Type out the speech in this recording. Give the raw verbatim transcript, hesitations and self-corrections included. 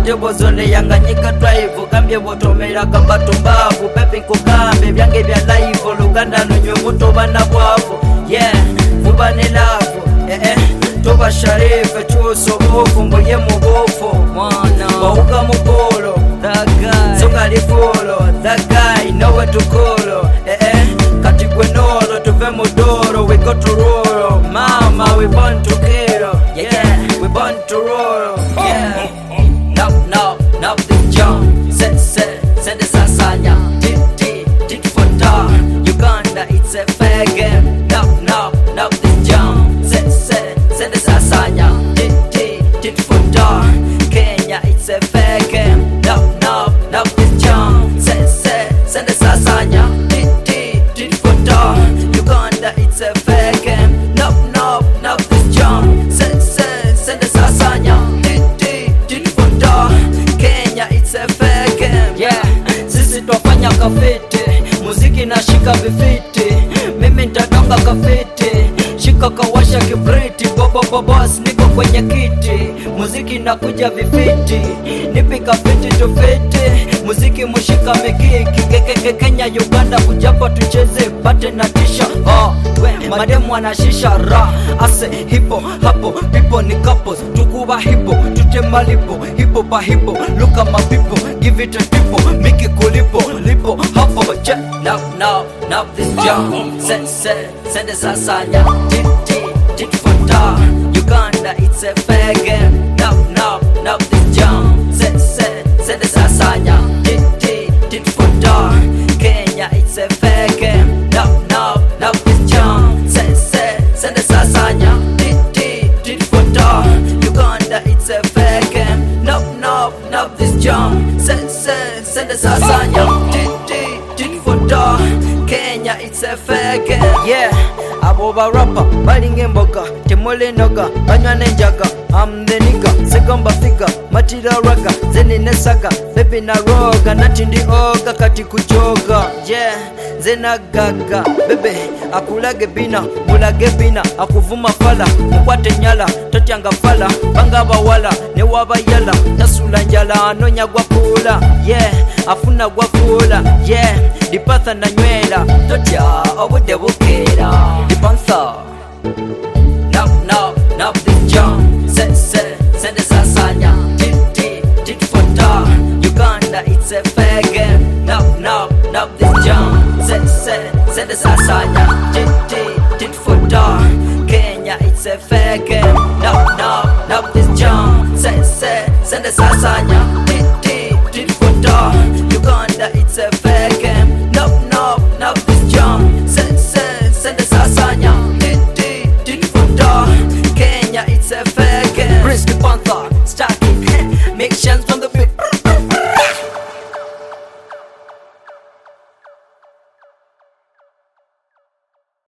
Tebo zone yanganyika drive Kambye botomera kamba tumbavu Pepi kukambe vyange vya life Luganda nunyo muto bana wafu Yeah, vubane lafu Eh eh, toba sharife Chuso ufu mboye mubufu Mwana Wauka mupolo That guy Songa lifolo That guy Nowe tukolo Eh eh, katigwe nolo Tuve mudoro We go to rural Mama we born to kill Yeah yeah, we born to rural Yeah Now, now, now this jump Set, set, set the sasanya Tit, tit, tit for tar Uganda, it's a fair game Now, now, now this jump Set, set, set the sasanya Tit, tit, tit for tar Kenya, it's a fair game Now, now, now this jump Set, set, set the sasanya Tit, tit, tit for tar Uganda, it's a fair game Now, now, now this jump Set, set, set the sasanya Kenya it's a fair game Yeah, sisi twafanya kafete Muziki na shika vifiti Mimi nitadonga kafete Shika kawasha kibriti Bobo bobos niko kwenye kiti Muziki na kuja vifiti Nipi kafiti tufiti Muziki mushika mikiki Kekeke Kenya Uganda kujapa tucheze Pate na tisha oh, we, mademu anashisha ra Ase hipo hapo Pipo ni couples Tukuba hipo Tutema lipo Hipo pa hipo Look at my people Give it a tipo Miki kulipo Lipo hapo Check Now now now this jump Set set set the sasanya Tit tit tit for tar Uganda it's a fair game Now now now this jump Set set set the sasanya Tit tit tit for tar Kenya it's a fair game Now now now this jump Set set set the sasanya Tit tit tit for tar Uganda it's a fair game Now now now this jump Set set set the sasanya Tit tit tit for tar Kenya it's a fair game Yeah abo ba rapper balinga emboga temole noga banywa nenjaga I'm the nigga segamba figure matira raga zeni nesaga baby na roga natindi oga kati kujoga Yeah zena gaga bebe akulage bina mulage bina akuvuma fala mukwate nyala totyanga fala banga bawala ne wabayala tasula njala anonya gwakula Yeah afuna gwakula Yeah dipatha na nywela totya obude bukera dipantha Now now now this jump Set set set the sasanya Tit tit tit for tar Uganda it's a fair game Now now now this jump Set set set the sasanya Tit tit tit for tar Kenya it's a fair game Now now now this jump Set set set the sasanya